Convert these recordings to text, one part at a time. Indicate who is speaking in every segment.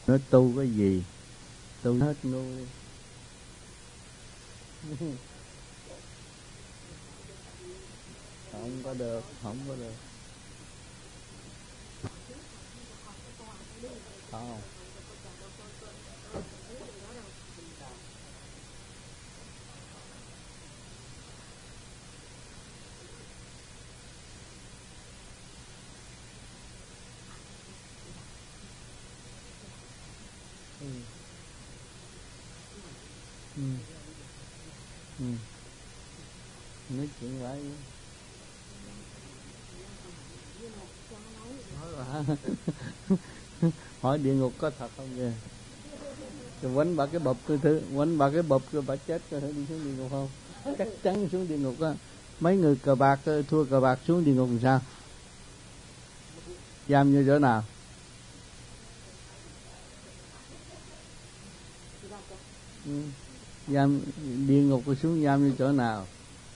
Speaker 1: Nó tu cái gì? Tu hết ngu đi. Không có được, không có được. Không. Nói chuyện lại. Hỏi địa ngục có thật không kìa? Rồi quánh bà cái bụp tôi thử, quánh bà cái bụp rồi bà chết coi thử đi xuống địa ngục không? Chắc chắn xuống địa ngục á. Mấy người cờ bạc thua cờ bạc xuống địa ngục làm sao? Giam như chỗ nào? Giam địa ngục rồi xuống giam như chỗ nào?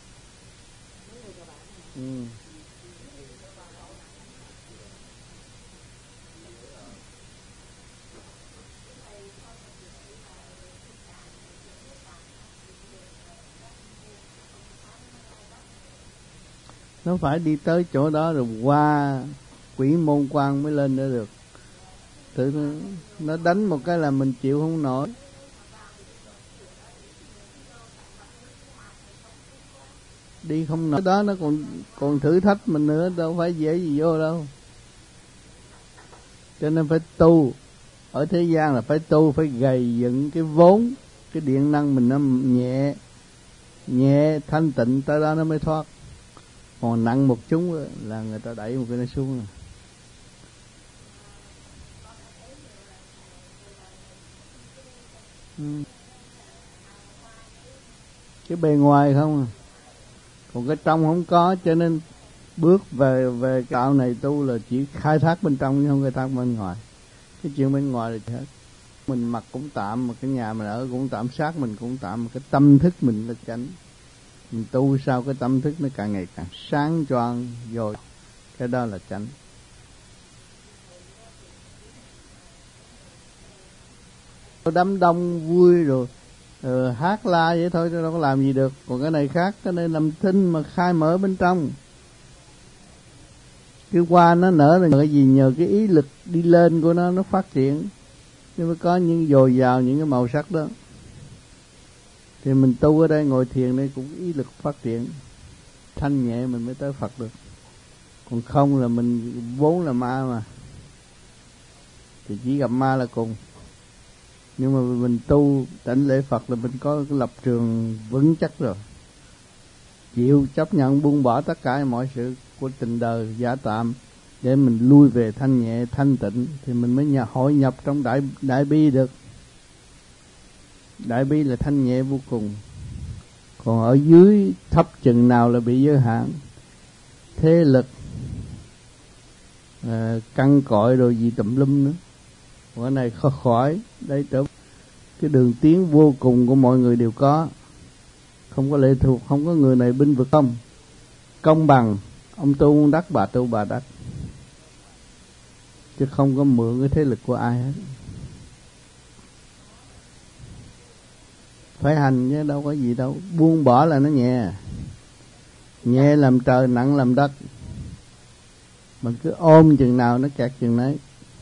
Speaker 1: Nó phải đi tới chỗ đó rồi qua quỷ môn quan mới lên nữa được. Tự nó đánh một cái là mình chịu không nổi. Đi không nổi đó nó còn thử thách mình nữa, đâu phải dễ gì vô đâu. Cho nên phải tu. Ở thế gian là phải tu, phải gầy dựng cái vốn, cái điện năng mình nó nhẹ, nhẹ thanh tịnh, tới đó nó mới thoát. Còn nặng một chút là người ta đẩy một cái nó xuống. Cái bề ngoài không à. Còn cái trong không có, cho nên bước về đạo này tu là chỉ khai thác bên trong chứ không khai thác bên ngoài. Cái chuyện bên ngoài là hết. Mình mặc cũng tạm, mà cái nhà mình ở cũng tạm, sát mình cũng tạm, mà cái tâm thức mình là chánh. Mình tu sao cái tâm thức nó càng ngày càng sáng choang rồi, cái đó là chánh. Đám đông vui rồi hát la vậy thôi, đâu có làm gì được. Còn cái này khác, cái này làm thinh mà khai mở bên trong. Cái hoa nó nở là cái gì? Nhờ cái ý lực đi lên của nó phát triển, nhưng mà có những dồi dào những cái màu sắc đó. Thì mình tu ở đây, ngồi thiền đây cũng ý lực phát triển, thanh nhẹ mình mới tới Phật được. Còn không là mình vốn là ma mà, thì chỉ gặp ma là cùng. Nhưng mà mình tu đảnh lễ Phật là mình có cái lập trường vững chắc rồi, chịu chấp nhận buông bỏ tất cả mọi sự của tình đời giả tạm để mình lui về thanh nhẹ thanh tịnh, thì mình mới hội nhập trong đại bi được. Đại bi là thanh nhẹ vô cùng. Còn ở dưới thấp chừng nào là bị giới hạn, thế lực căng cọi rồi gì tùm lum nữa. Còn cái này khỏi đây, trở cái đường tiến vô cùng của mọi người đều có, không có lệ thuộc, không có người này binh vực không, công bằng. Ông tu ông đắc, bà tu bà đắc, chứ không có mượn cái thế lực của ai hết. Phải hành chứ đâu có gì đâu. Buông bỏ là nó nhẹ, nhẹ làm trời, nặng làm đất. Mình cứ ôm chừng nào nó kẹt chừng nấy.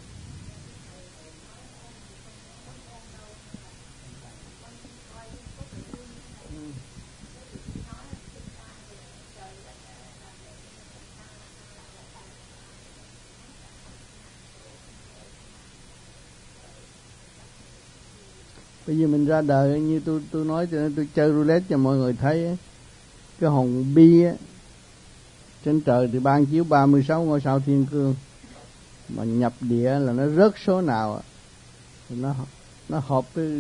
Speaker 1: Bây giờ mình ra đời như tôi nói, cho nên tôi chơi roulette cho mọi người thấy ấy. Cái hồn bi á, trên trời thì ban chiếu 36 ngôi sao thiên cương, mà nhập địa là nó rớt số nào thì nó hợp với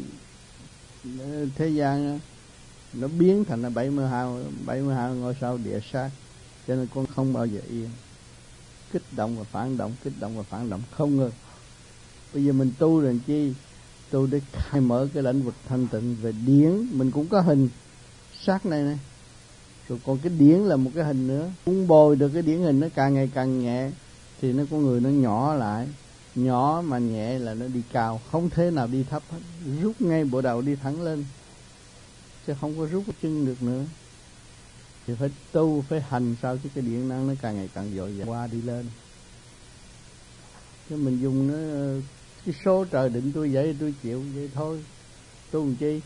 Speaker 1: thế gian, nó biến thành là 72 ngôi sao địa sát. Cho nên con không bao giờ yên, kích động và phản động, kích động và phản động không ngừng. Bây giờ mình tu làm chi? Tu để khai mở cái lĩnh vực thanh tịnh về điển. Mình cũng có hình sắc này, rồi còn cái điển là một cái hình nữa. Muốn bồi được cái điển hình nó càng ngày càng nhẹ, thì nó con người nó nhỏ lại, Nhỏ mà nhẹ là nó đi cao, không thể nào đi thấp hết. Rút ngay bộ đầu đi thẳng lên, chứ không có rút cái chân được nữa. Thì phải tu, phải hành sao chứ cái điện năng nó càng ngày càng dội dàng qua đi lên. Chứ mình dùng nó cái số trời định tôi vậy tôi chịu vậy thôi, tu làm chi.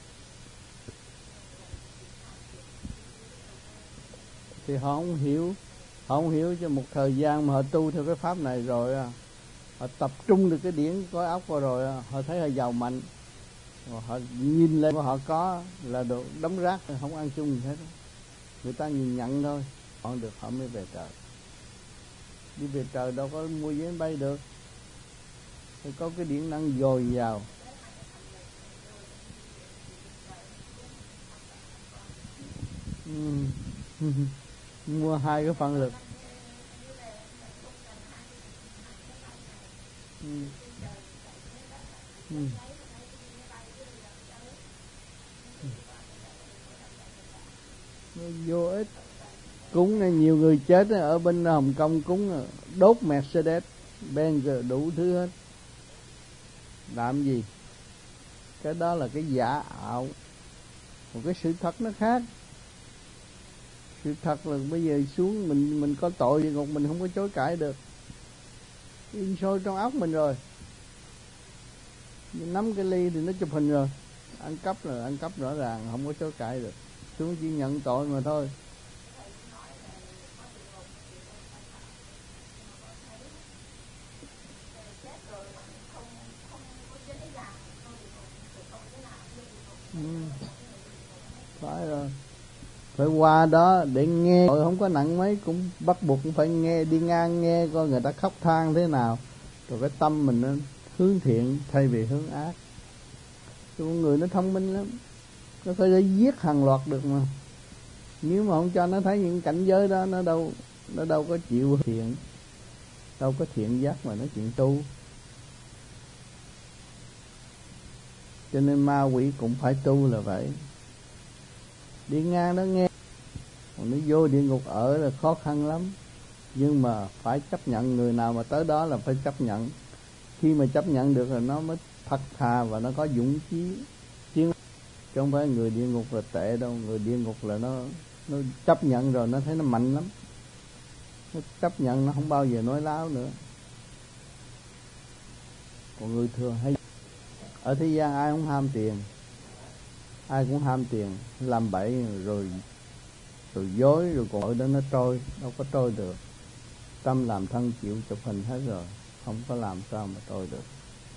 Speaker 1: Thì họ không hiểu cho một thời gian mà họ tu theo cái pháp này rồi họ tập trung được cái điển có óc qua rồi họ thấy họ giàu mạnh, rồi họ nhìn lên họ có là đồ đống rác, không ăn chung gì hết. Người ta nhìn nhận thôi, họ được họ mới về trời. Đi về trời đâu có mua vé bay được, phải có cái điển năng dồi dào. Mua 2 cái phần lực. Nó vô ích. Cúng này nhiều người chết ở bên Hồng Kông cúng đốt Mercedes Benz đủ thứ hết. Làm gì? Cái đó là cái giả ảo. Một cái sự thật nó khác. Sự thật là bây giờ xuống mình có tội địa ngục mình không có chối cãi được. In sôi trong óc mình rồi. Nắm cái ly thì nó chụp hình rồi. Ăn cắp là ăn cắp rõ ràng, không có chối cãi được. Xuống chỉ nhận tội mà thôi. Phải rồi. Phải qua đó để nghe, rồi không có nặng mấy cũng bắt buộc cũng phải nghe, đi ngang nghe coi người ta khóc than thế nào, rồi cái tâm mình nó hướng thiện thay vì hướng ác. Con người nó thông minh lắm, nó có thể giết hàng loạt được mà. Nếu mà không cho nó thấy những cảnh giới đó, nó đâu có chịu thiện, đâu có thiện giác mà nói chuyện tu. Cho nên ma quỷ cũng phải tu là vậy. Đi ngang đó nghe, còn nó vô địa ngục ở là khó khăn lắm. Nhưng mà phải chấp nhận, người nào mà tới đó là phải chấp nhận. Khi mà chấp nhận được rồi nó mới thật thà và nó có dũng chí chiến. Chứ không phải người địa ngục là tệ đâu. Người địa ngục là nó chấp nhận rồi nó thấy nó mạnh lắm. Nó chấp nhận nó không bao giờ nói láo nữa. Còn người thường hay ở thế gian ai không ham tiền, ai cũng ham tiền, làm bậy rồi dối, rồi còn ở đó nó trôi, đâu có trôi được. Tâm làm thân chịu chụp hình hết rồi, không có làm sao mà trôi được.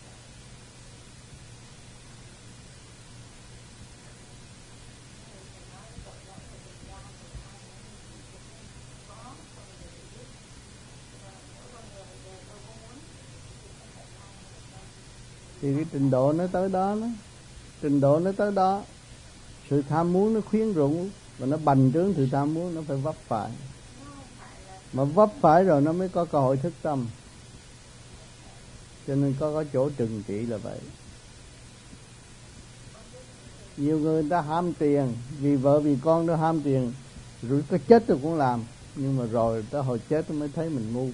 Speaker 1: Thì cái trình độ nó tới đó đó. Trình độ nó tới đó. Sự tham muốn nó khuyến rũ và nó bành trướng sự tham muốn, nó phải vấp phải. Mà vấp phải rồi nó mới có cơ hội thức tâm. Cho nên có chỗ trừng trị là vậy. Nhiều người ta ham tiền, vì vợ vì con nó ham tiền, rồi có chết rồi cũng làm. Nhưng mà rồi tới hồi chết nó mới thấy mình ngu.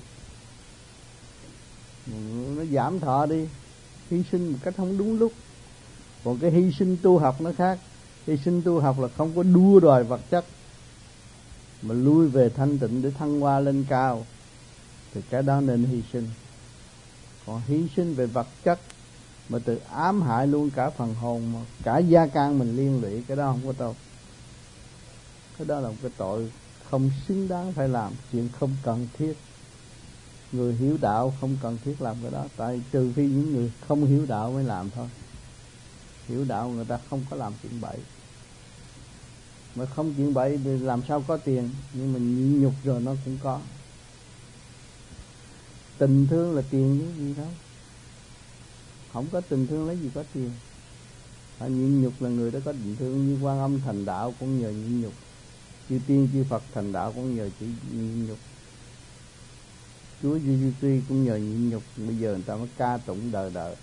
Speaker 1: Nó giảm thọ đi, hy sinh một cách không đúng lúc. Còn cái hy sinh tu học nó khác. Hy sinh tu học là không có đua đòi vật chất, mà lui về thanh tịnh để thăng hoa lên cao, thì cái đó nên hy sinh. Còn hy sinh về vật chất mà tự ám hại luôn cả phần hồn, mà cả gia can mình liên lụy, cái đó không có tốt. Cái đó là một cái tội không xứng đáng phải làm, chuyện không cần thiết. Người hiểu đạo không cần thiết làm cái đó, tại trừ phi những người không hiểu đạo mới làm thôi. Hiểu đạo người ta không có làm chuyện bậy. Mà không chuyện bậy thì làm sao có tiền, nhưng mà nhịn nhục rồi nó cũng có. Tình thương là tiền chứ gì đâu. Không có tình thương lấy gì có tiền. Phải nhịn nhục là người đó có tình thương. Như Quan Âm thành đạo cũng nhờ nhịn nhục, chư tiên chư Phật thành đạo cũng nhờ chỉ nhịn nhục, Chúa Giêsu Tuy cũng nhờ nhịn nhục. Bây giờ người ta mới ca tụng đời đời.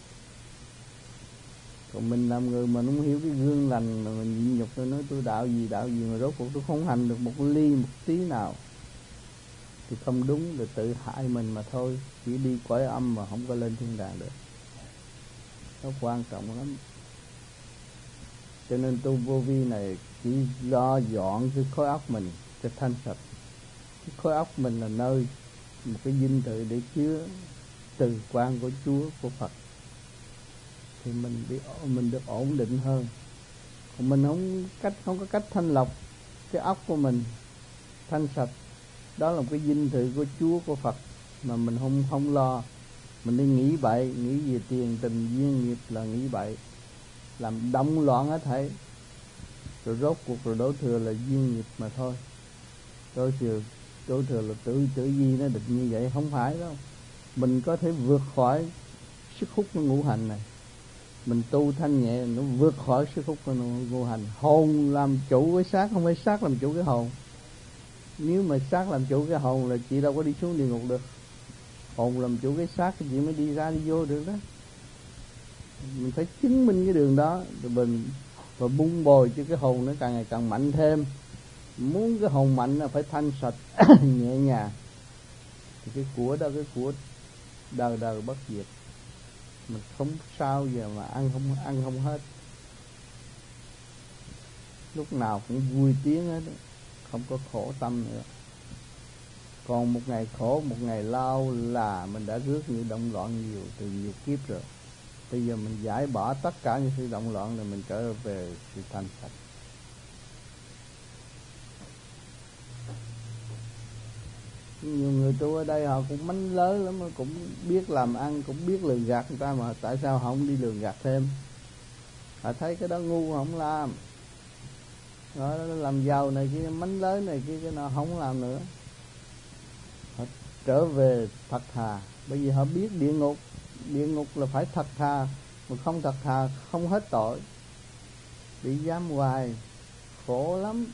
Speaker 1: Còn mình làm người mà không hiểu cái gương lành mà mình nhịn nhục, tôi nói tôi đạo gì mà rốt cuộc tôi không hành được một ly một tí nào, thì không đúng, rồi tự hại mình mà thôi. Chỉ đi cõi âm mà không có lên thiên đàng được. Nó quan trọng lắm. Cho nên tu vô vi này chỉ lo dọn cái khối óc mình cho thanh sạch. Cái khối óc mình là nơi, một cái dinh thự để chứa từ quan của Chúa, của Phật, thì mình được ổn định hơn. Còn mình không có cách thanh lọc cái óc của mình thanh sạch. Đó là một cái dinh thự của Chúa, của Phật mà mình không lo. Mình đi nghĩ bậy, nghĩ về tiền tình duyên nghiệp là nghĩ bậy, làm động loạn hết thảy. Rồi rốt cuộc rồi đổ thừa là duyên nghiệp mà thôi. Đổ thừa là tự gì nó định như vậy, không phải đâu. Mình có thể vượt khỏi sức hút của ngũ hành này. Mình tu thanh nhẹ, nó vượt khỏi sức hút của ngũ hành. Hồn làm chủ cái xác, không phải xác làm chủ cái hồn. Nếu mà xác làm chủ cái hồn là chị đâu có đi xuống địa ngục được. Hồn làm chủ cái xác thì chị mới đi ra đi vô được đó. Mình phải chứng minh cái đường đó, rồi mình và bung bồi cho cái hồn nó càng ngày càng mạnh thêm. Muốn cái hồn mạnh là phải thanh sạch nhẹ nhàng. Thì cái của đó, cái của đời đời bất diệt. Mình không sao giờ mà ăn không hết. Lúc nào cũng vui tiếng hết, không có khổ tâm nữa. Còn một ngày khổ, một ngày lao là mình đã rước những động loạn nhiều từ nhiều kiếp rồi. Bây giờ mình giải bỏ tất cả những sự động loạn rồi mình trở về sự thanh sạch. Nhiều người tu ở đây họ cũng mánh lớn lắm, cũng biết làm ăn, cũng biết lường gạt người ta, mà tại sao họ không đi lường gạt thêm? Họ thấy cái đó ngu họ không làm. Họ làm giàu này kia, mánh lớn này kia, cái nào không làm nữa. Họ trở về thật thà. Bởi vì họ biết địa ngục là phải thật thà, mà không thật thà không hết tội, bị giam hoài khổ lắm.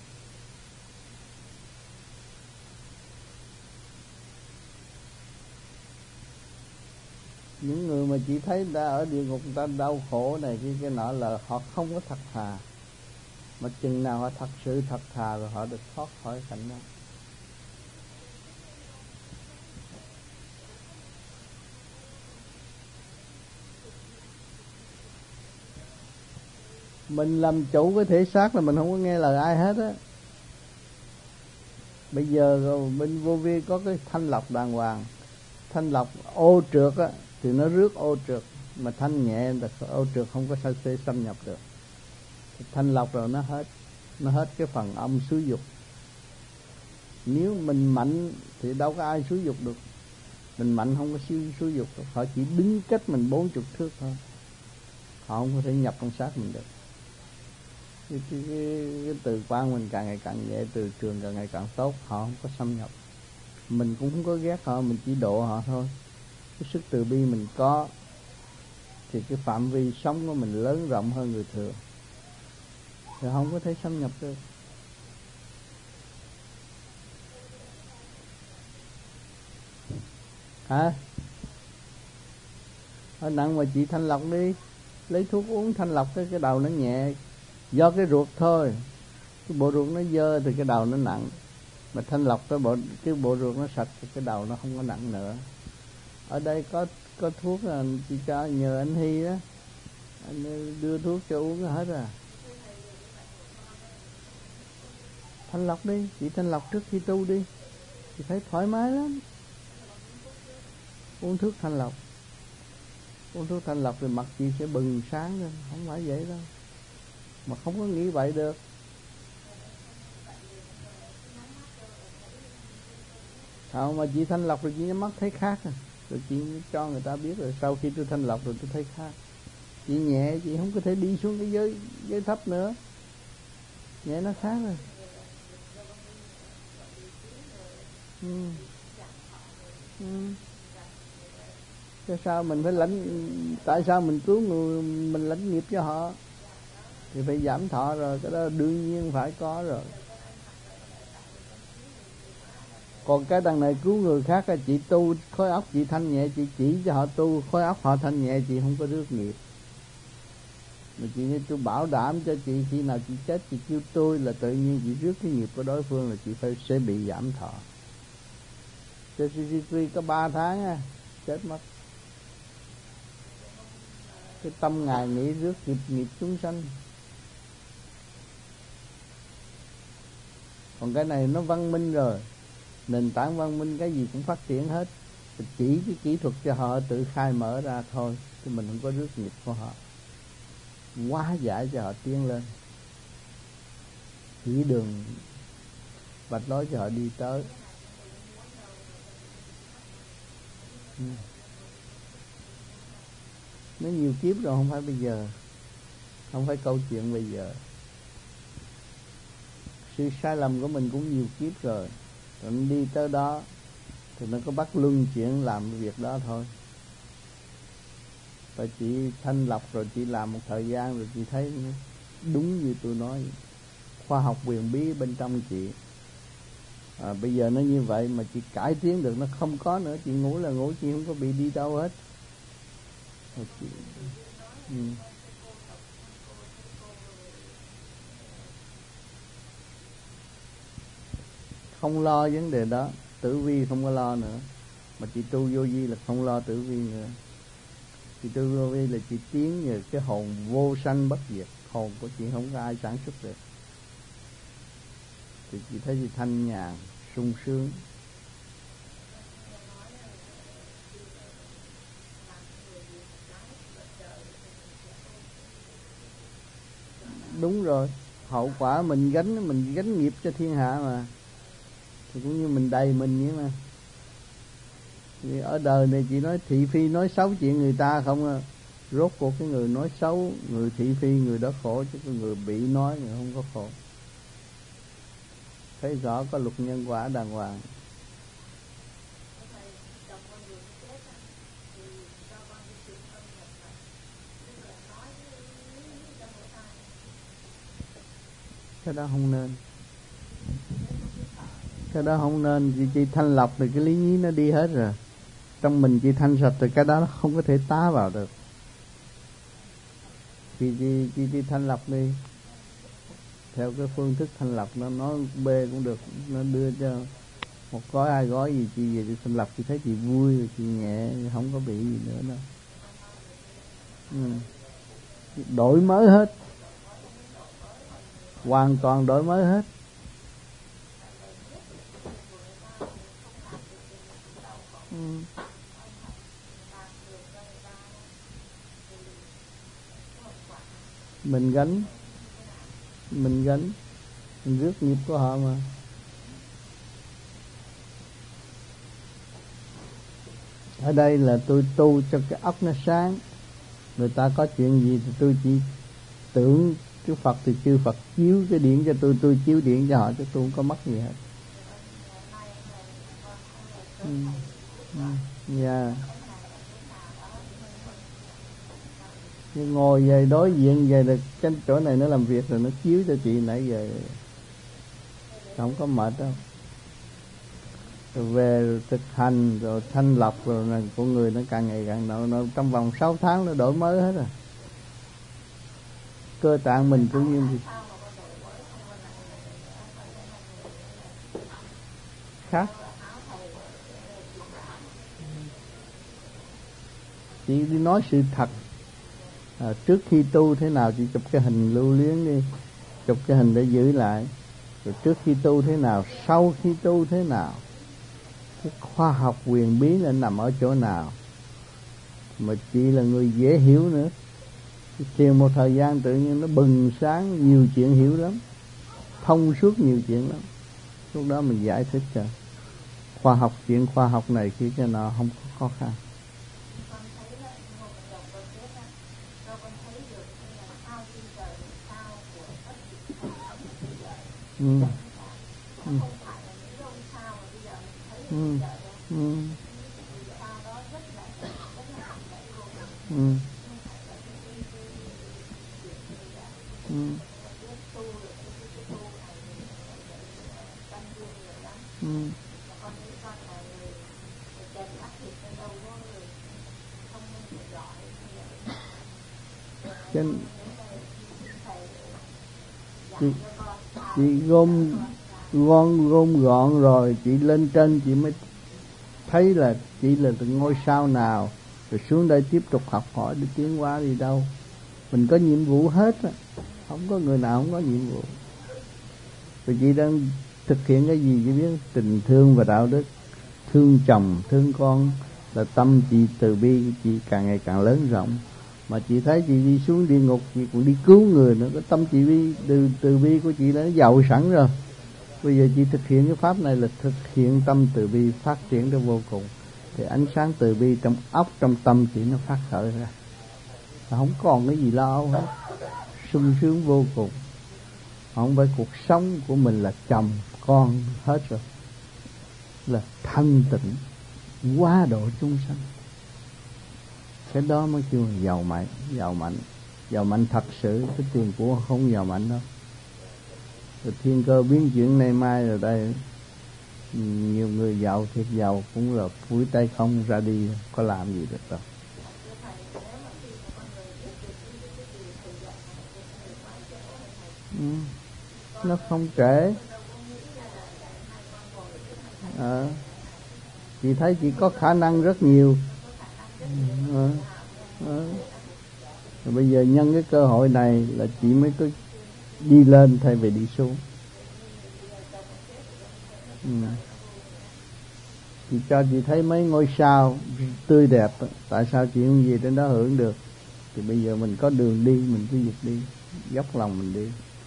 Speaker 1: Những người mà chỉ thấy người ta ở địa ngục người ta đau khổ này kia cái nọ là họ không có thật thà. Mà chừng nào họ thật sự thật thà rồi họ được thoát khỏi cảnh đó. Mình làm chủ cái thể xác là mình không có nghe lời ai hết á. Bây giờ rồi bên vô vi có cái thanh lọc đàng hoàng. Thanh lọc ô trượt á thì nó rước ô trượt, mà thanh nhẹ là ô trượt không có sao xâm nhập được. Thanh lọc rồi nó hết cái phần âm xúi dục. Nếu mình mạnh thì đâu có ai xúi dục được. Mình mạnh không có xúi dục được. Họ chỉ đứng cách mình 40 thước thôi. Họ không có thể nhập trong xác mình được. Cái từ quan mình càng ngày càng nhẹ, từ trường càng ngày càng tốt, họ không có xâm nhập. Mình cũng không có ghét họ, mình chỉ độ họ thôi. Cái sức từ bi mình có thì cái phạm vi sống của mình lớn rộng hơn người thường, thì không có thể xâm nhập được. Hả? Ở nặng mà chị thanh lọc đi, lấy thuốc uống thanh lọc cái đầu nó nhẹ. Do cái ruột thôi, cái bộ ruột nó dơ thì cái đầu nó nặng. Mà thanh lọc cái bộ ruột nó sạch thì cái đầu nó không có nặng nữa. Ở đây có thuốc là chị cho nhờ anh Hy đó, anh đưa thuốc cho uống hết à. Thanh lọc đi, chị thanh lọc trước khi tu đi, chị thấy thoải mái lắm. Uống thuốc thanh lọc thì mặt chị sẽ bừng sáng lên. Không phải vậy đâu, mà không có nghĩ vậy được. Không, mà chị thanh lọc rồi chị nhắm mắt thấy khác rồi chị cho người ta biết rồi. Sau khi tôi thanh lọc rồi tôi thấy khác. Chị nhẹ, chị không có thể đi xuống cái giới thấp nữa. Nhẹ nó khác rồi. Sao mình phải tại sao mình cứu người, mình lãnh nghiệp cho họ thì phải giảm thọ rồi. Cái đó đương nhiên phải có rồi. Còn cái đằng này cứu người khác là chị tu khối óc chị thanh nhẹ, chị chỉ cho họ tu khối óc họ thanh nhẹ, chị không có rước nghiệp. Mà chị nói tôi bảo đảm cho chị, khi nào chị chết chị kêu tôi là tự nhiên chị rước cái nghiệp của đối phương là chị sẽ bị giảm thọ. Chơi CCP có 3 tháng á, chết mất. Cái tâm Ngài nghĩ rước nghiệp chúng sanh. Còn cái này nó văn minh rồi, nền tảng văn minh cái gì cũng phát triển hết. Chỉ cái kỹ thuật cho họ tự khai mở ra thôi, thì mình không có rước nghiệp của họ, hóa giải cho họ tiến lên, chỉ đường vạch lối cho họ đi tới. Nó nhiều kiếp rồi, không phải bây giờ, không phải câu chuyện bây giờ. Sự sai lầm của mình cũng nhiều kiếp rồi, rồi nó đi tới đó thì nó có bắt luân chuyển làm việc đó thôi. Và chị thanh lọc rồi chị làm một thời gian rồi chị thấy đúng như tôi nói, khoa học quyền bí bên trong chị. Bây giờ nó như vậy mà chị cải tiến được, nó không có nữa. Chị ngủ là ngủ, chị không có bị đi đâu hết. Chị... Không lo vấn đề đó, tử vi không có lo nữa. Mà chị tu vô vi là không lo tử vi nữa. Chị tu vô vi là chị tiến nhờ cái hồn vô sanh bất diệt. Hồn của chị không có ai sản xuất được. Thì chị thấy chị thanh nhàn, sung sướng. Đúng rồi, hậu quả mình gánh nghiệp cho thiên hạ mà. Thì cũng như mình đầy mình vậy mà. Vì ở đời này chị nói thị phi nói xấu chuyện người ta không à. Rốt cuộc cái người nói xấu, người thị phi, người đó khổ, chứ cái người bị nói người không có khổ. Thấy rõ có luật nhân quả đàng hoàng. Cái đó không nên. Cái đó không nên. Chị thanh lọc thì cái lý nhí nó đi hết rồi. Trong mình chị thanh sạch thì cái đó nó không có thể tá vào được. Chị thanh lọc đi theo cái phương thức thanh lọc. Nó nói B cũng được, nó đưa cho một gói 2 gói gì chị về chị thanh lọc, chị thấy chị vui, chị nhẹ, không có bị gì nữa đâu. Đổi mới hết, hoàn toàn đổi mới hết. Mình gánh mình rước nghiệp của họ mà. Ở đây là tôi tu cho cái óc nó sáng. Người ta có chuyện gì thì tôi chỉ tưởng chư Phật thì chư Phật chiếu cái điện cho tôi chiếu điện cho họ, chứ tôi không có mất gì hết. Dạ. Ngồi về đối diện về được cái chỗ này nó làm việc rồi nó chiếu cho chị nãy giờ, không có mệt đâu. Rồi về thực hành rồi thanh lọc rồi là con người nó càng ngày càng nó trong vòng 6 tháng nó đổi mới hết rồi. Cơ tạng mình tự nhiên thì khác. Chị đi nói sự thật. Trước khi tu thế nào chị chụp cái hình lưu luyến đi, chụp cái hình để giữ lại. Rồi trước khi tu thế nào, sau khi tu thế nào, cái khoa học quyền bí là nằm ở chỗ nào. Mà chị là người dễ hiểu nữa, thiền một thời gian tự nhiên nó bừng sáng, nhiều chuyện hiểu lắm, thông suốt nhiều chuyện lắm. Lúc đó mình giải thích cho khoa học, chuyện khoa học này kia cho nó không có khó khăn. Chị gom gọn rồi chị lên trên chị mới thấy là chỉ là ngôi sao nào, rồi xuống đây tiếp tục học hỏi để tiến hóa đi đâu. Mình có nhiệm vụ hết á, không có người nào không có nhiệm vụ. Rồi chị đang thực hiện cái gì chị biết? Tình thương và đạo đức, thương chồng thương con là tâm chị từ bi, chị càng ngày càng lớn rộng. Mà chị thấy chị đi xuống địa ngục, chị cũng đi cứu người nữa. Cái tâm chị bi, từ bi của chị đã giàu sẵn rồi. Bây giờ chị thực hiện cái pháp này là thực hiện tâm từ bi phát triển đến vô cùng. Thì ánh sáng từ bi trong óc, trong tâm chị nó phát khởi ra, không còn cái gì lo hết, sung sướng vô cùng. Không phải cuộc sống của mình là chồng con hết rồi, là thanh tịnh quá độ chúng sanh. Cái đó mới kêu là giàu mạnh. Giàu mạnh thật sự, cái tiền của không giàu mạnh đâu. Rồi thiên cơ biến chuyển nay mai rồi đây, nhiều người giàu thiệt giàu cũng là phủi tay không ra đi, có làm gì được đâu. Nó không trễ. Chị thấy chị có khả năng rất nhiều. Rồi bây giờ nhân cái cơ hội này là chị mới có đi lên thay vì đi xuống. Chị cho chị thấy mấy ngôi sao tươi đẹp, tại sao chị không về đến đó hưởng được? Thì bây giờ mình có đường đi, mình cứ việc đi, dốc lòng mình đi.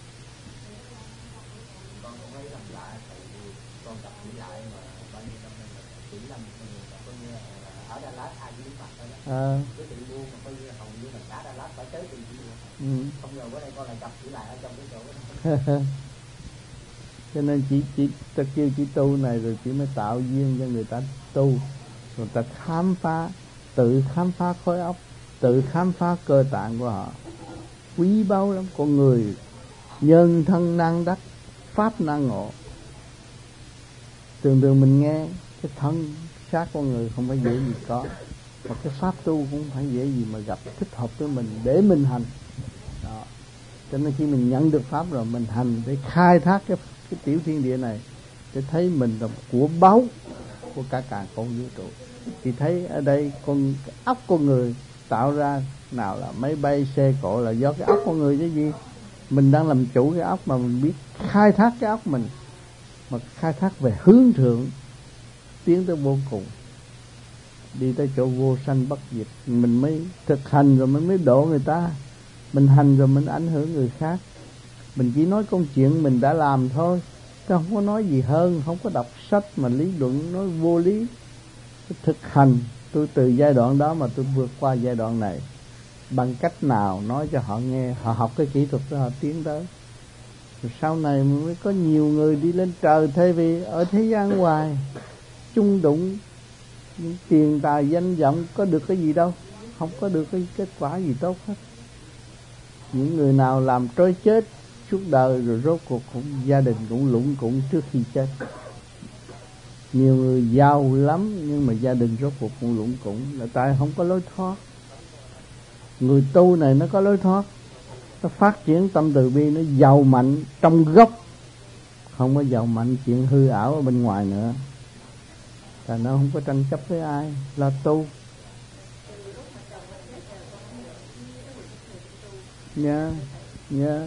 Speaker 2: Không ngờ bữa nay con lại gặp chỉ lại ở trong cái chỗ.
Speaker 1: Cho nên chị ta kêu chị tu này rồi chị mới tạo duyên cho người ta tu, rồi ta khám phá, tự khám phá khối óc, tự khám phá cơ tạng của họ. Quý báu lắm. Con người nhân thân năng đắc, pháp năng ngộ. Thường mình nghe cái thân xác con người không phải dễ gì có, mà cái pháp tu cũng phải dễ gì mà gặp thích hợp với mình để mình hành. Đó. Cho nên khi mình nhận được pháp rồi, mình hành để khai thác cái tiểu thiên địa này, để thấy mình là của báu của cả con vũ trụ. Thì thấy ở đây con óc con người tạo ra, nào là máy bay xe cộ là do cái óc con người chứ gì. Mình đang làm chủ cái óc mà mình biết khai thác cái óc mình, mà khai thác về hướng thượng, tiến tới vô cùng, đi tới chỗ vô sanh bất diệt. Mình mới thực hành rồi mình mới độ người ta. Mình hành rồi mình ảnh hưởng người khác. Mình chỉ nói công chuyện mình đã làm thôi, chứ không có nói gì hơn, không có đọc sách mà lý luận nói vô lý. Thực hành, tôi từ giai đoạn đó mà tôi vượt qua giai đoạn này. Bằng cách nào nói cho họ nghe, họ học cái kỹ thuật đó, họ tiến tới. Rồi sau này mới có nhiều người đi lên trời, thay vì ở thế gian hoài chung đụng tiền tài danh vọng, có được cái gì đâu, không có được cái kết quả gì tốt hết. Những người nào làm trôi chết suốt đời rồi rốt cuộc cũng gia đình cũng lũng củng trước khi chết. Nhiều người giàu lắm nhưng mà gia đình rốt cuộc cũng lũng củng, là tại không có lối thoát. Người tu này nó có lối thoát, nó phát triển tâm từ bi, nó giàu mạnh trong gốc, không có giàu mạnh chuyện hư ảo ở bên ngoài nữa. Tại nó không có tranh chấp với ai, là tu. Nha, nha.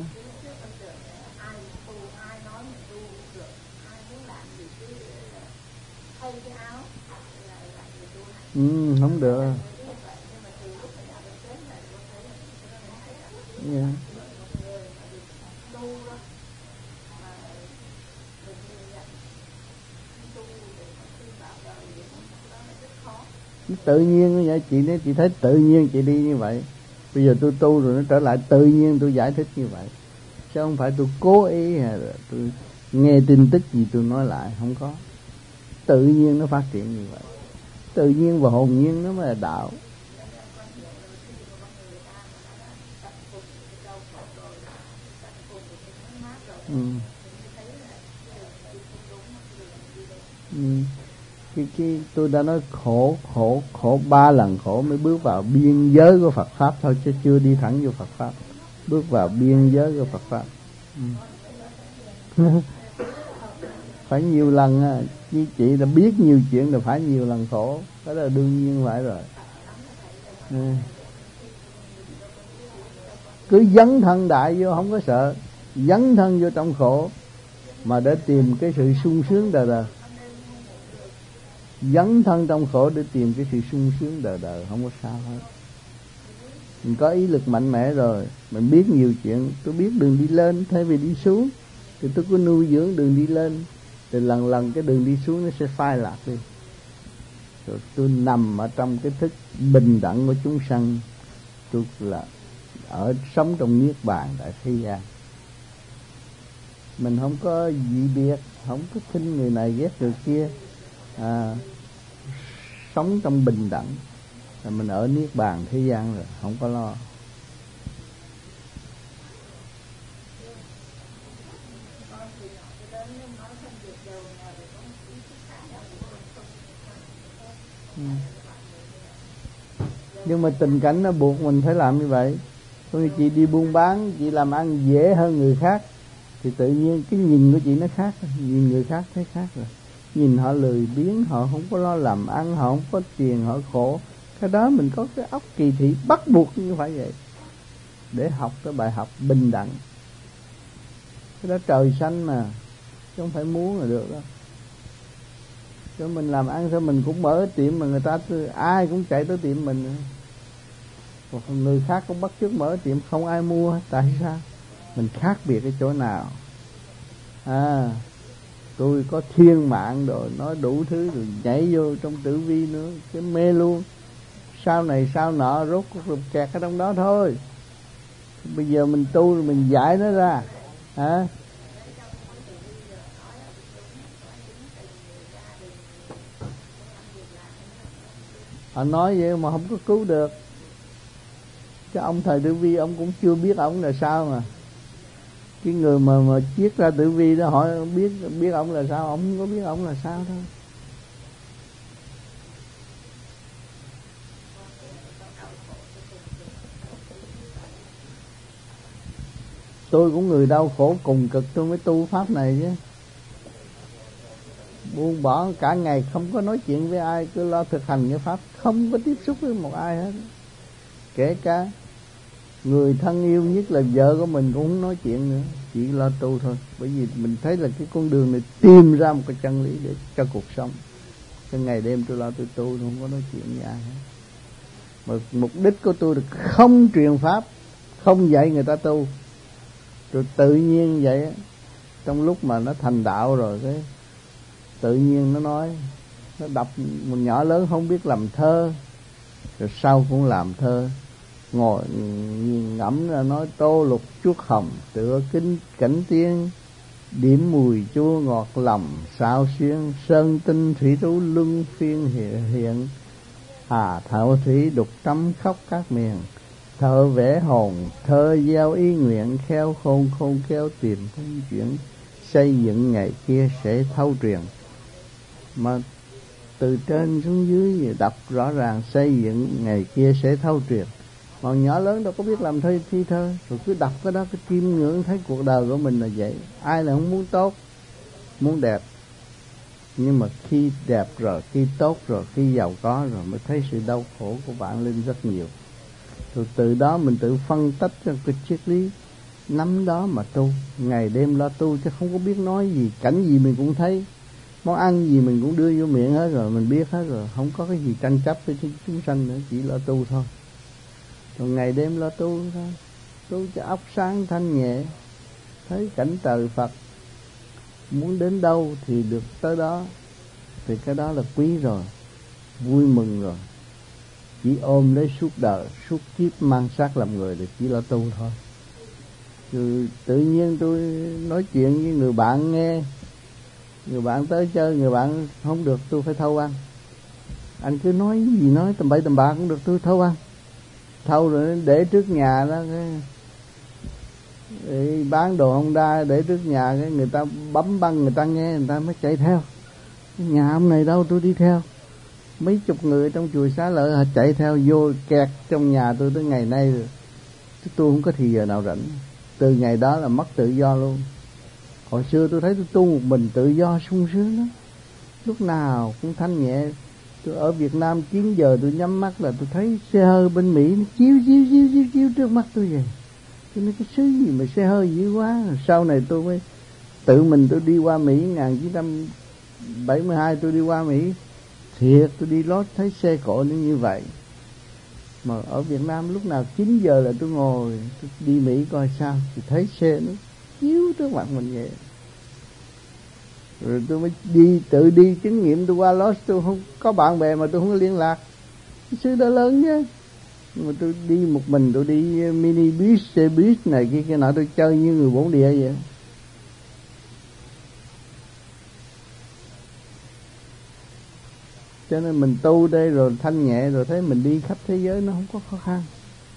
Speaker 1: Không được. Yeah. Tự nhiên như vậy. Nếu chị thấy tự nhiên chị đi như vậy, bây giờ tôi tu rồi nó trở lại tự nhiên, tôi giải thích như vậy, chứ không phải tôi cố ý hay là tôi nghe tin tức gì tôi nói lại. Không có. Tự nhiên nó phát triển như vậy. Tự nhiên và hồn nhiên nó mới là đạo. Cái tôi đã nói khổ 3 lần khổ mới bước vào biên giới của Phật pháp thôi, chứ chưa đi thẳng vô Phật pháp. Bước vào biên giới của Phật pháp. phải nhiều lần á, như chị đã biết nhiều chuyện là phải nhiều lần khổ, đó là đương nhiên phải rồi. Cứ dấn thân đại vô, không có sợ, dấn thân vô trong khổ mà để tìm cái sự sung sướng đời đời. Dấn thân trong khổ để tìm cái sự sung sướng đời đời, không có sao hết. Mình có ý lực mạnh mẽ rồi, mình biết nhiều chuyện. Tôi biết đường đi lên thay vì đi xuống, thì tôi cứ nuôi dưỡng đường đi lên, thì lần lần cái đường đi xuống nó sẽ phai lạc đi. Rồi tôi nằm ở trong cái thức bình đẳng của chúng sanh, tôi là ở sống trong niết bàn tại thế gian. Mình không có dị biệt, không có khinh người này ghét người kia, sống trong bình đẳng là mình ở niết bàn thế gian rồi, không có lo. Nhưng mà tình cảnh nó buộc mình phải làm như vậy. Còn chị đi buôn bán, chị làm ăn dễ hơn người khác, thì tự nhiên cái nhìn của chị nó khác. Nhìn người khác thấy khác rồi. Nhìn họ lười biếng, họ không có lo làm ăn, họ không có tiền, họ khổ. Cái đó mình có cái óc kỳ thị bắt buộc như phải vậy, để học cái bài học bình đẳng. Cái đó trời xanh mà, chứ không phải muốn là được đó. Cho mình làm ăn sao mình cũng mở tiệm mà người ta ai cũng chạy tới tiệm mình. Còn người khác cũng bắt chước mở tiệm không ai mua. Tại sao? Mình khác biệt cái chỗ nào? Tôi có thiên mạng rồi, nói đủ thứ rồi nhảy vô trong tử vi nữa, cái mê luôn. Sau này sau nọ rốt cuộc lục kẹt ở trong đó thôi. Bây giờ mình tu rồi mình giải nó ra. Họ nói vậy mà không có cứu được. Cái ông thầy tử vi ông cũng chưa biết ông là sao mà. Cái người mà chiết ra tử vi đó hỏi biết ông là sao, ông không có biết ông là sao thôi. Tôi cũng người đau khổ cùng cực tôi mới tu pháp này chứ. Buông bỏ cả ngày không có nói chuyện với ai, cứ lo thực hành cái pháp, không có tiếp xúc với một ai hết. Kể cả người thân yêu nhất là vợ của mình cũng không nói chuyện nữa, chỉ lo tu thôi. Bởi vì mình thấy là cái con đường này tìm ra một cái chân lý để cho cuộc sống. Cái ngày đêm tôi lo tôi tu, tôi không có nói chuyện với ai hết. Mà mục đích của tôi là không truyền pháp, không dạy người ta tu. Rồi tự nhiên vậy, trong lúc mà nó thành đạo rồi, cái tự nhiên nó nói, nó đọc một nhỏ lớn không biết làm thơ, rồi sau cũng làm thơ. Ngồi ngẫm ra nói tô lục chuốt hồng, tựa kinh cảnh tiên, điểm mùi chua ngọt lòng sao xuyên, sơn tinh thủy tú luân phiên hiện, hà thảo thủy đục trăm khóc các miền, thơ vẽ hồn thơ gieo ý nguyện, khéo khôn khôn khéo tìm thông chuyển, xây dựng ngày kia sẽ thâu truyền. Mà từ trên xuống dưới đọc rõ ràng, xây dựng ngày kia sẽ thâu truyền. Mà nhỏ lớn đâu có biết làm thi thơ, rồi cứ đọc cái đó, cái chiêm ngưỡng thấy cuộc đời của mình là vậy. Ai là không muốn tốt, muốn đẹp. Nhưng mà khi đẹp rồi, khi tốt rồi, khi giàu có rồi mới thấy sự đau khổ của bạn linh rất nhiều. Rồi từ đó mình tự phân tách ra cái triết lý, nắm đó mà tu, ngày đêm lo tu, chứ không có biết nói gì. Cảnh gì mình cũng thấy, món ăn gì mình cũng đưa vô miệng hết rồi, mình biết hết rồi, không có cái gì tranh chấp với chúng sanh nữa, chỉ lo tu thôi. Rồi ngày đêm lo tu thôi, tu cho óc sáng thanh nhẹ, thấy cảnh trời Phật, muốn đến đâu thì được tới đó, thì cái đó là quý rồi, vui mừng rồi. Chỉ ôm lấy suốt đời, suốt kiếp mang xác làm người thì chỉ lo tu thôi. Rồi tự nhiên tôi nói chuyện với người bạn nghe, người bạn tới chơi, người bạn không được tôi phải thâu ăn. Anh cứ nói gì nói tầm bậy tầm bạ cũng được, tôi thâu ăn. Thâu rồi để trước nhà đó, cái bán đồ Honda để trước nhà, cái người ta bấm băng, người ta nghe, người ta mới chạy theo. Nhà ông này đâu, tôi đi theo. Mấy chục người trong chùa Xá Lợi họ chạy theo vô kẹt trong nhà tôi tới ngày nay rồi. Tôi không có thì giờ nào rảnh. Từ ngày đó là mất tự do luôn. Hồi xưa tôi thấy tôi tu một mình tự do sung sướng lắm, lúc nào cũng thanh nhẹ. Tôi ở Việt Nam 9 giờ tôi nhắm mắt là tôi thấy xe hơi bên Mỹ nó chiếu trước mắt tôi vậy. Tôi nói cái xứ gì mà xe hơi dữ quá. Sau này tôi mới tự mình tôi đi qua Mỹ 1972 tôi đi qua Mỹ. Thiệt tôi đi lót thấy xe cộ nó như vậy. Mà ở Việt Nam lúc nào 9 giờ là tôi ngồi tôi đi Mỹ coi sao thì thấy xe nó chiếu trước mặt mình vậy. Rồi tôi mới tự đi chứng nghiệm. Tôi qua Los tôi không có bạn bè mà tôi không có liên lạc. Cái xứ đó lớn chứ. Nhưng mà tôi đi một mình, tôi đi mini bus, xe bus này kia nọ, tôi chơi như người bổn địa vậy. Cho nên mình tu đây rồi thanh nhẹ rồi thấy mình đi khắp thế giới nó không có khó khăn.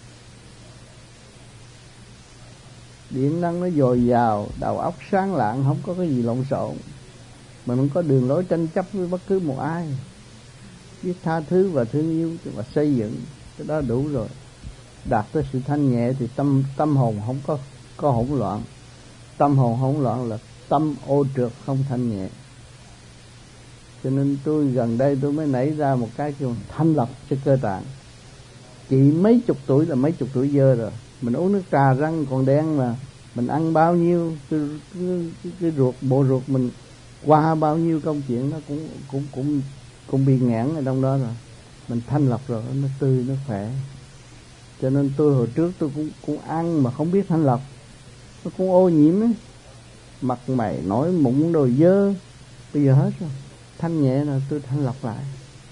Speaker 1: Điện năng nó dồi dào, đầu óc sáng lạng, không có cái gì lộn xộn. Mình không có đường lối tranh chấp với bất cứ một ai. Biết tha thứ và thương yêu và xây dựng, cái đó đủ rồi. Đạt tới sự thanh nhẹ thì tâm hồn không có hỗn loạn. Tâm hồn hỗn loạn là tâm ô trượt không thanh nhẹ. Cho nên tôi gần đây tôi mới nảy ra một cái kêu thanh lọc cho cơ tạng. Chỉ mấy chục tuổi là mấy chục tuổi dơ rồi. Mình uống nước trà răng còn đen mà. Mình ăn bao nhiêu cái ruột, bộ ruột mình qua bao nhiêu công chuyện nó cũng bị nghẽn ở trong đó rồi. Mình thanh lọc rồi nó tươi nó khỏe. Cho nên tôi hồi trước tôi cũng ăn mà không biết thanh lọc, nó cũng ô nhiễm ấy. Mặt mày nổi mụn đồ dơ. Bây giờ hết rồi, thanh nhẹ rồi tôi thanh lọc lại,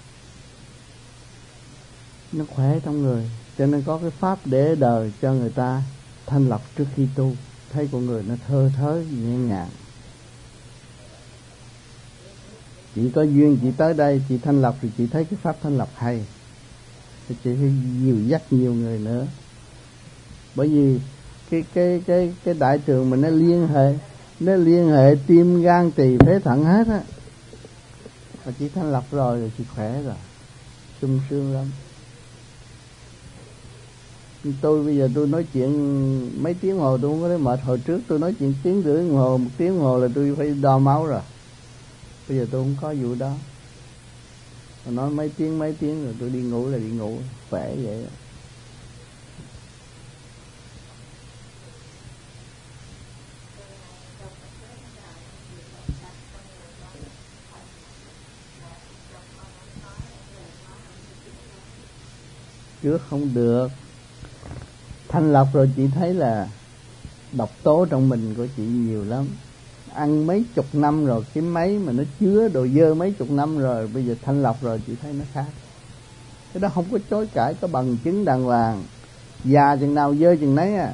Speaker 1: nó khỏe trong người. Cho nên có cái pháp để đời cho người ta thanh lọc trước khi tu. Thấy con người nó thơ thới nhẹ nhàng. Chị có duyên chị tới đây chị thanh lọc thì chị thấy cái pháp thanh lọc hay thì chị phải dìu dắt nhiều người nữa. Bởi vì cái đại trường mình nó liên hệ tim gan tỳ phế thận hết á. Mà chị thanh lọc rồi chị khỏe rồi, sung sướng lắm. Tôi bây giờ tôi nói chuyện mấy tiếng hồ tôi không có thấy mệt. Hồi trước tôi nói chuyện tiếng rưỡi đồng hồ, 1 tiếng đồng hồ là tôi phải đo máu rồi. Bây giờ tôi không có vụ đó. Tôi nói mấy tiếng rồi tôi đi ngủ là đi ngủ, khỏe vậy. Trước không được. Thanh lọc rồi chị thấy là độc tố trong mình của chị nhiều lắm. Ăn mấy chục năm rồi, cái máy mà nó chứa đồ dơ mấy chục năm rồi, bây giờ thanh lọc rồi chị thấy nó khác. Cái đó không có chối cãi, có bằng chứng đàng hoàng. Già chừng nào dơ chừng nấy à.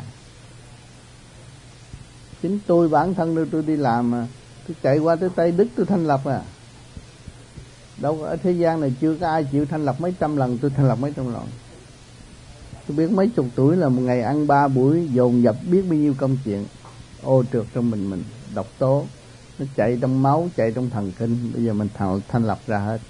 Speaker 1: Chính tôi bản thân tôi đi làm mà, tôi chạy qua tới Tây Đức tôi thanh lọc à. Đâu ở thế gian này chưa có ai chịu thanh lọc mấy trăm lần, tôi thanh lọc mấy trăm lần. Tôi biết mấy chục tuổi là một ngày ăn 3 buổi dồn dập biết bao nhiêu công chuyện ô trượt trong mình, độc tố nó chạy trong máu, chạy trong thần kinh. Bây giờ mình thanh lọc ra hết.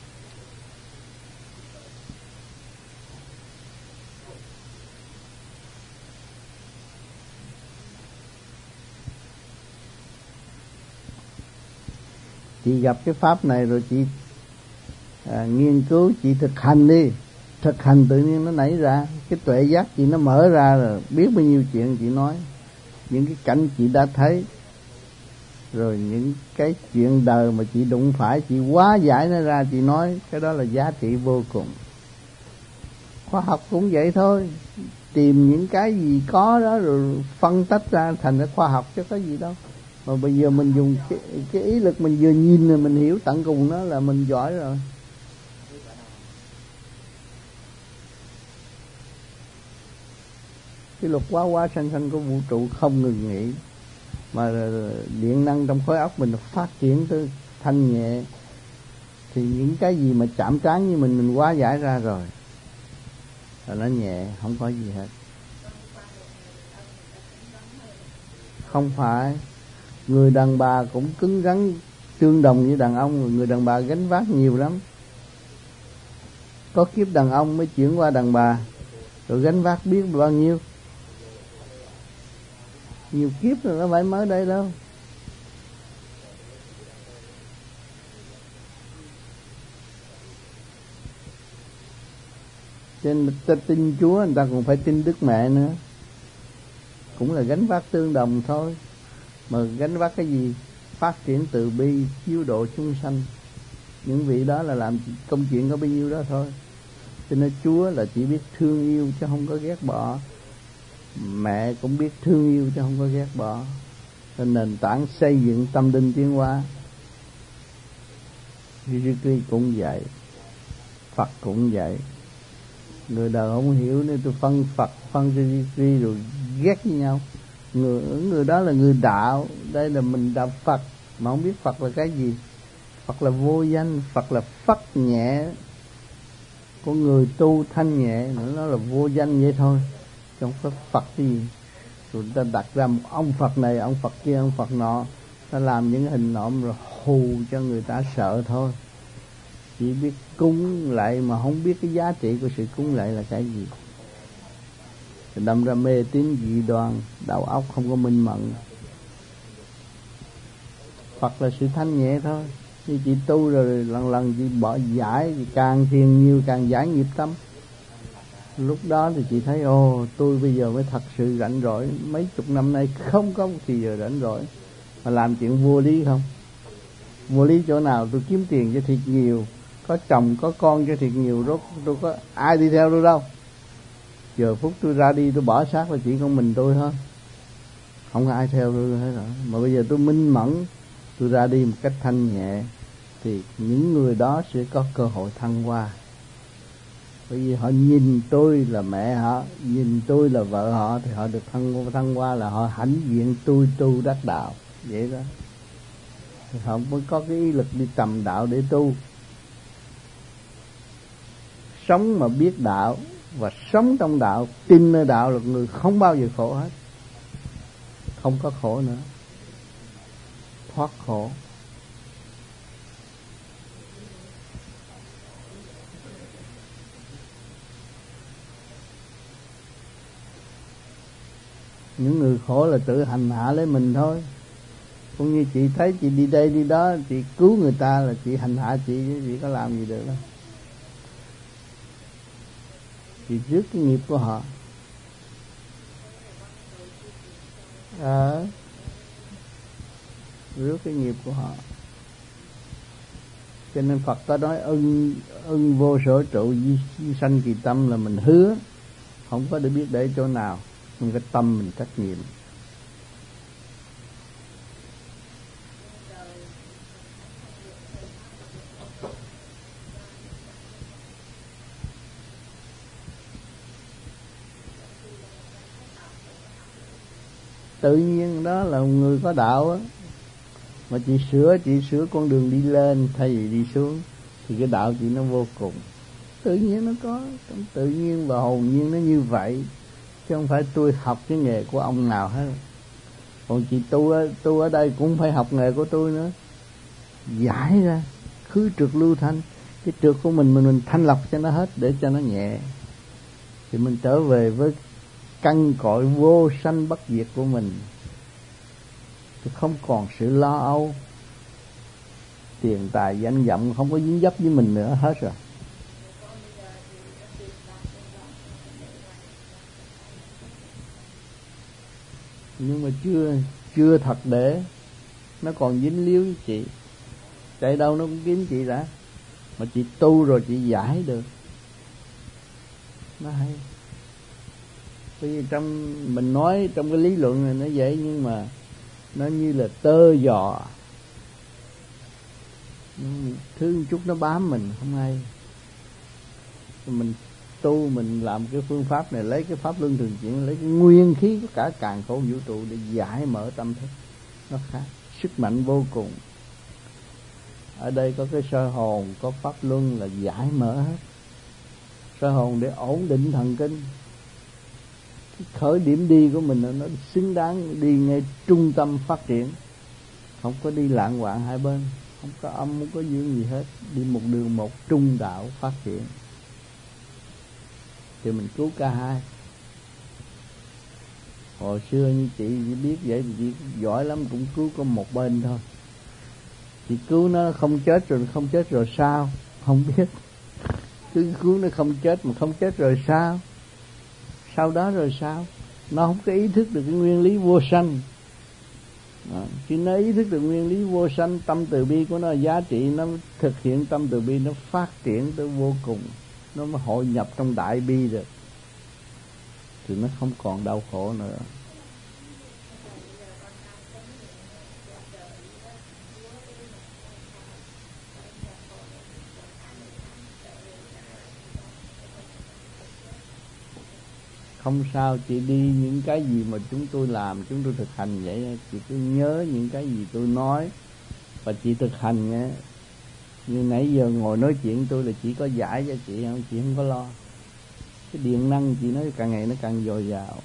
Speaker 1: Chị gặp cái pháp này rồi chị nghiên cứu, chị thực hành đi. Thực hành tự nhiên nó nảy ra. Cái tuệ giác chị nó mở ra rồi, biết bao nhiêu chuyện chị nói. Những cái cảnh chị đã thấy, rồi những cái chuyện đời mà chị đụng phải, chị hóa giải nó ra, chị nói. Cái đó là giá trị vô cùng. Khoa học cũng vậy thôi. Tìm những cái gì có đó rồi phân tách ra thành cái khoa học chứ có gì đâu. Mà bây giờ mình dùng cái ý lực mình vừa nhìn rồi mình hiểu tận cùng nó là mình giỏi rồi. Cái luật hóa sanh của vũ trụ không ngừng nghỉ. Mà điện năng trong khối óc mình phát triển tới thanh nhẹ, thì những cái gì mà chạm trán như mình hóa giải ra rồi nó nhẹ, không có gì hết. Không phải. Người đàn bà cũng cứng rắn tương đồng với đàn ông. Người đàn bà gánh vác nhiều lắm. Có kiếp đàn ông mới chuyển qua đàn bà, rồi gánh vác biết bao nhiêu. Nhiều kiếp rồi, nó phải mới đây đâu. Cho nên người ta tin Chúa, người ta còn phải tin Đức Mẹ nữa. Cũng là gánh vác tương đồng thôi. Mà gánh vác cái gì? Phát triển từ bi, chiếu độ chúng sanh. Những vị đó là làm công chuyện có bao nhiêu đó thôi. Cho nên Chúa là chỉ biết thương yêu chứ không có ghét bỏ. Mẹ cũng biết thương yêu chứ không có ghét bỏ. Nên nền tảng xây dựng tâm linh tiến hóa. Jesus cũng vậy, Phật cũng vậy. Người đời không hiểu nên tôi phân Phật, phân Jesus rồi ghét với nhau. Người đó là người đạo, đây là mình đạo Phật mà không biết Phật là cái gì. Phật là vô danh, Phật là phất nhẹ. Con người tu thanh nhẹ, nó là vô danh vậy thôi, không có Phật gì. Rồi ta đặt ra một ông Phật này, ông Phật kia, ông Phật nọ, ta làm những hình nộm rồi hù cho người ta sợ thôi. Chỉ biết cúng lại mà không biết cái giá trị của sự cúng lại là cái gì. Đâm ra mê tín dị đoan, đầu óc không có minh mẫn. Phật là sự thanh nhẹ thôi. Như chị tu rồi lần lần chị bỏ giải, chị càng thiền nhiều càng giải nghiệp tâm. Lúc đó thì chị thấy tôi bây giờ mới thật sự rảnh rỗi. Mấy chục năm nay không có một thì giờ rảnh rỗi mà làm chuyện vô lý không. Vô lý chỗ nào? Tôi kiếm tiền cho thiệt nhiều, có chồng có con cho thiệt nhiều, rốt tôi có ai đi theo tôi đâu. Giờ phút tôi ra đi tôi bỏ xác là chỉ con mình tôi thôi, không có ai theo tôi hết rồi. Mà bây giờ tôi minh mẫn, tôi ra đi một cách thanh nhẹ thì những người đó sẽ có cơ hội thăng hoa. Bởi vì họ nhìn tôi là mẹ họ, nhìn tôi là vợ họ thì họ được thăng hoa, là họ hãnh diện tôi tu đắc đạo vậy đó. Thì họ mới có cái ý lực đi tầm đạo để tu. Sống mà biết đạo và sống trong đạo, tin nơi đạo là người không bao giờ khổ hết. Không có khổ nữa, thoát khổ. Những người khổ là tự hành hạ lấy mình thôi. Cũng như chị thấy chị đi đây đi đó, chị cứu người ta là chị hành hạ chị có làm gì được đâu. Chị rước cái nghiệp của họ. Rước cái nghiệp của họ. Cho nên Phật có nói ưng vô sở trụ di sanh kỳ tâm, là mình hứa không có để biết để chỗ nào, nhưng cái tâm mình trách nhiệm. Tự nhiên đó là người có đạo á. Mà chị sửa con đường đi lên thay vì đi xuống thì cái đạo chị nó vô cùng. Tự nhiên nó có, tự nhiên và hồn nhiên nó như vậy. Chứ không phải tôi học cái nghề của ông nào hết. Còn chị tu ở đây cũng phải học nghề của tôi nữa. Giải ra khứ trượt lưu thanh. Cái trượt của mình thanh lọc cho nó hết để cho nó nhẹ. Thì mình trở về với căn cội vô sanh bất diệt của mình. Thì không còn sự lo âu, tiền tài danh vọng không có dính dấp với mình nữa hết rồi. Nhưng mà chưa thật để, nó còn dính líu với chị. Chạy đâu nó cũng kiếm chị đã. Mà chị tu rồi chị giải được, nó hay. Bởi vì mình nói trong cái lý luận này nó dễ, nhưng mà nó như là tơ giò, thứ chút nó bám mình không hay. Mình tu, mình làm cái phương pháp này, lấy cái pháp luân thường chuyển, lấy cái nguyên khí của cả càn khôn vũ trụ để giải mở tâm thức, nó khác, sức mạnh vô cùng. Ở đây có cái soi hồn, có pháp luân là giải mở hết. Soi hồn để ổn định thần kinh. Cái khởi điểm đi của mình nó xứng đáng đi ngay trung tâm phát triển, không có đi lạng quạng hai bên, không có âm, không có dương gì hết, đi một đường một trung đạo phát triển. Thì mình cứu cả hai. Hồi xưa như chị biết vậy thì chị giỏi lắm, cũng cứu có một bên thôi. Chị cứu nó không chết rồi sao không biết. Cứ cuốn nó không chết, mà không chết rồi sao? Sau đó rồi sao? Nó không có ý thức được cái nguyên lý vô sanh. Khi nó ý thức được nguyên lý vô sanh, tâm từ bi của nó giá trị, nó thực hiện tâm từ bi, nó phát triển tới vô cùng, nó mới hội nhập trong đại bi được, thì nó không còn đau khổ nữa. Không sao, chị đi những cái gì mà chúng tôi làm, chúng tôi thực hành vậy, chị cứ nhớ những cái gì tôi nói và chị thực hành nhé. Như nãy giờ ngồi nói chuyện tôi là chỉ có giải cho chị không, chị không có lo. Cái điện năng chị nói càng ngày nó càng dồi dào.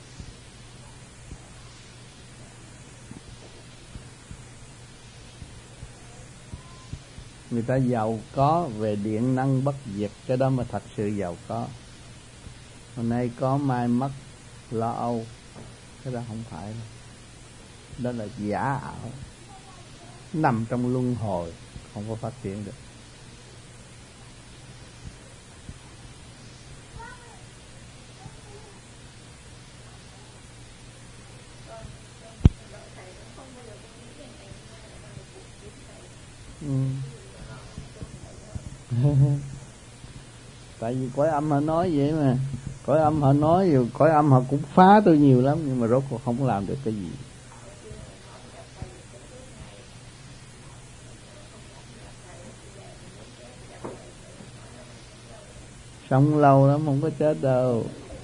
Speaker 1: Người ta giàu có về điện năng bất diệt, cái đó mà thật sự giàu có. Hôm nay có mai mất lo âu, cái đó không phải đâu. Đó là giả ảo, nằm trong luân hồi, không có phát triển được. Tại vì cõi âm họ nói vậy mà. Cõi âm họ nói, rồi cõi âm họ cũng phá tôi nhiều lắm, nhưng mà rốt cuộc không làm được cái gì. Sống lâu lắm không có chết đâu.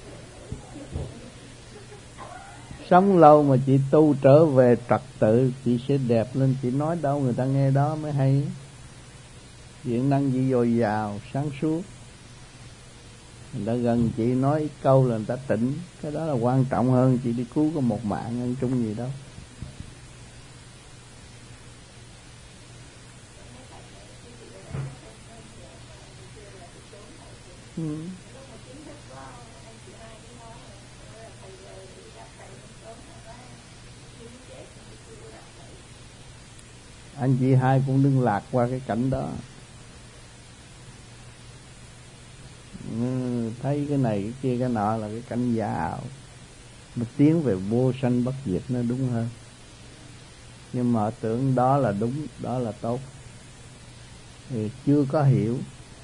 Speaker 1: Sống lâu mà chị tu trở về trật tự, chị sẽ đẹp lên. Chị nói đâu người ta nghe đó mới hay. Điện năng chị dồi dào, sáng suốt. Người ta gần chị nói ít câu là người ta tỉnh. Cái đó là quan trọng hơn chị đi cứu có một mạng ăn chung gì đâu. Anh chị hai cũng đừng lạc qua cái cảnh đó. Thấy cái này cái kia cái nọ là cái cảnh giả ảo, mà tiến về vô sanh bất diệt nó đúng hơn. Nhưng mà tưởng đó là đúng, đó là tốt, thì chưa có hiểu.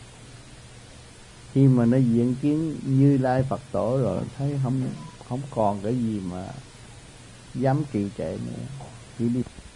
Speaker 1: Khi mà nó diện kiến Như Lai Phật Tổ rồi thấy không còn cái gì mà dám trì trệ nữa, chỉ đi